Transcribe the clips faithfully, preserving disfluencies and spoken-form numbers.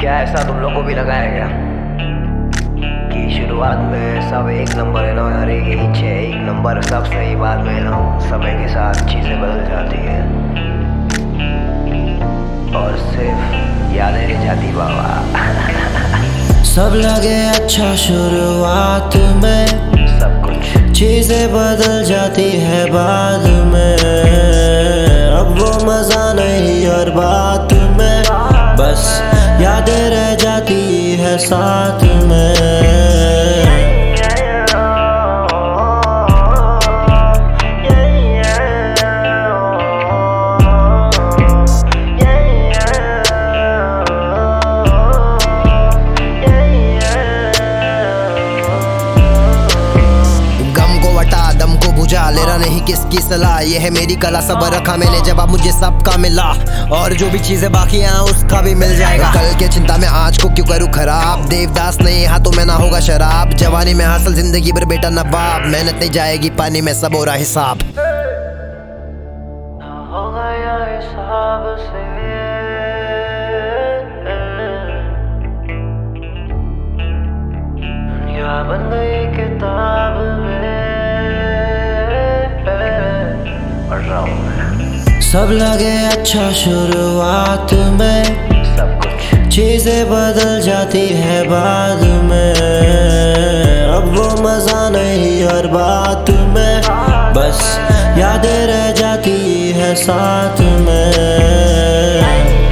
क्या ऐसा तुम लोग को भी लगा है क्या कि शुरुआत में सब एक नंबर है ना, हर एक इच्छे एक नंबर सब सही, बाद में ना समय के साथ चीज़ें बदल जाती है और सिर्फ यादें रह जाती बाबा। सब लगे अच्छा शुरुआत में, सब कुछ चीजें बदल जाती है बाद में। अब वो मजा नहीं और बात में, बस यादें रह जाती है साथ में। दम को बुझा लेना नहीं किसकी सलाह, ये है मेरी कला। सबर रखा मैंने जवाब मुझे सबका मिला, और जो भी चीजें बाकी हैं उसका भी मिल जाएगा। कल के चिंता में आज को क्यों करूँ खराब, देवदास नहीं हाथों में ना होगा शराब। जवानी में हासिल जिंदगी भर बेटा नवाब, मेहनत नहीं जाएगी पानी में सब हो रहा हिसाब। हो गया हिसाब से दुनिया बन गई किताब में। सब लगे अच्छा शुरुआत में, सब कुछ चीजें बदल जाती है बाद में। अब वो मजा नहीं और बात में, बस यादें रह जाती है साथ में।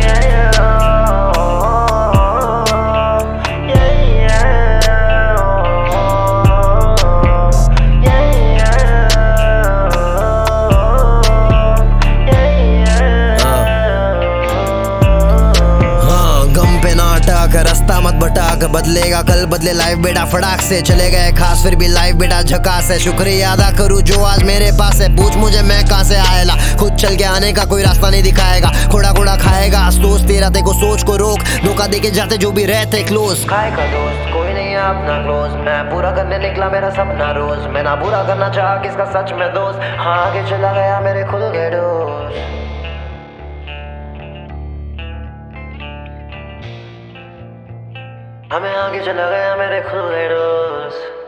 रास्ता मत भटक, बदलेगा कल बदले लाइफ बेटा फटाक से। चले गए खास फिर भी लाइफ बेटा झकास है। शुक्रिया अदा करूँ जो आज मेरे पास है, पूछ मुझे मैं कहाँ से आएला। खुद चल के आने का कोई रास्ता नहीं दिखाएगा, खोड़ा खोड़ा खाएगा अफसोस तेरा। देखो सोच को रोक, धोखा दे के जाते जो भी रहते क्लोज। खाएगा दोस्त कोई नहीं है अपना क्लोज, मैं पूरा करने निकला मेरा सपना रोज। मैं ना पूरा करना चाहा किसका सच में दोस्त, हाँ आगे चला गया मेरे खुल गए दोस्त। हमें आगे चला गया मेरे खुल गए दोस्त।